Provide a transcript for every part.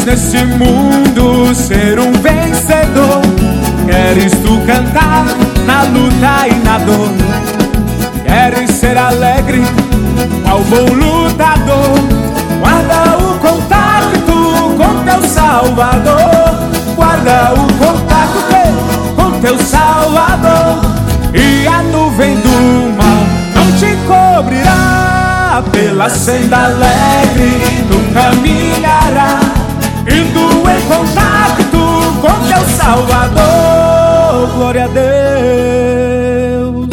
Queres nesse mundo ser um vencedor? Queres tu cantar na luta e na dor? Queres ser alegre, qual bom lutador? Guarda o contato com teu Salvador. Guarda o contato com teu Salvador. E a nuvem do mal não te cobrirá. Pela senda alegre tu caminhará, indo em contato com teu Salvador. Glória a Deus.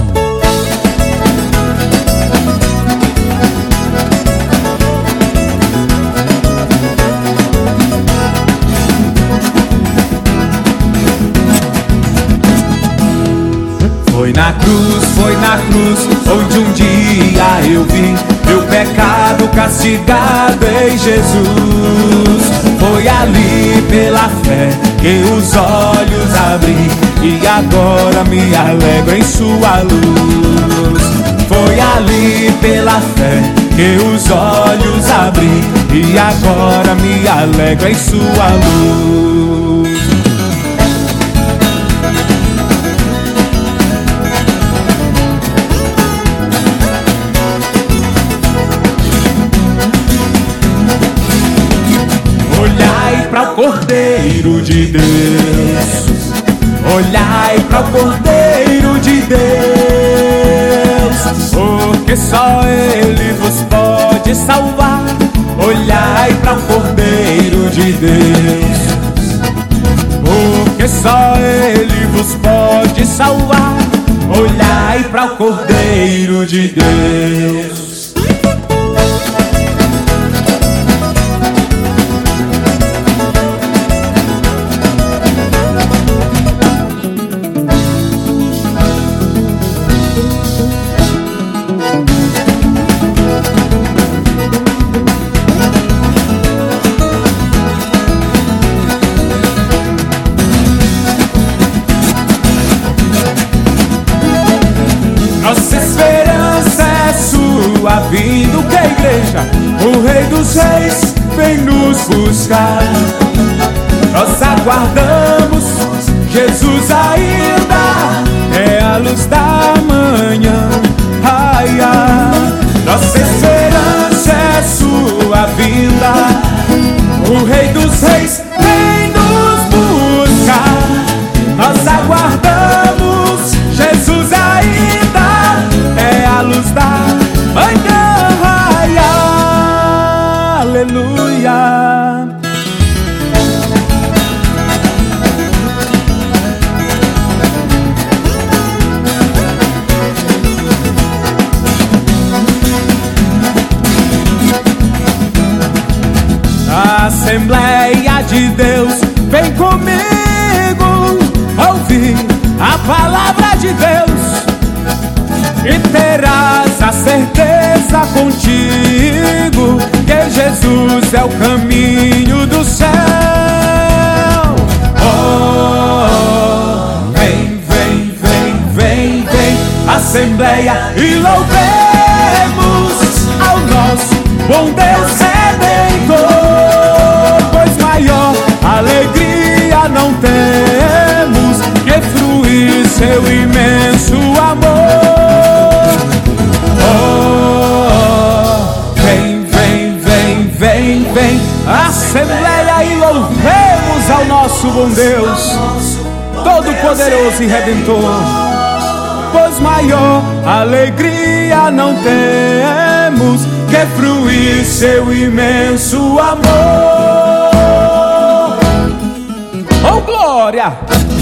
Foi na cruz, onde um dia eu vi meu pecado castigado em Jesus. Foi ali pela fé que os olhos abri, e agora me alegro em sua luz. Foi ali pela fé que os olhos abri, e agora me alegro em sua luz. Para o Cordeiro de Deus, olhai para o Cordeiro de Deus, porque só Ele vos pode salvar. Olhai para o Cordeiro de Deus, porque só Ele vos pode salvar. Olhai para o Cordeiro de Deus. Nossa esperança é sua vinda, que a igreja, o Rei dos Reis, vem nos buscar. Nós aguardamos Jesus ainda, é a luz da manhã. Ai, ai. Nossa esperança é sua vinda, o Rei dos Reis vem nos buscar. Nós aguardamos Jesus ainda, é a luz da manhã. Ai, aleluia. A Assembleia de Deus, vem comigo ouvir a palavra de Deus, e terás a certeza contigo que Jesus é o caminho do céu. Oh, vem, vem, vem, vem, vem, Assembleia, e louvemos ao nosso bom Deus Redentor, pois maior alegria não temos que fruir seu imenso amor. Oh, vem, vem, vem, vem, vem, Assembleia, e louvemos ao nosso bom Deus, Todo-Poderoso e Redentor, pois maior alegria não temos que fruir seu imenso amor. Oh, glória!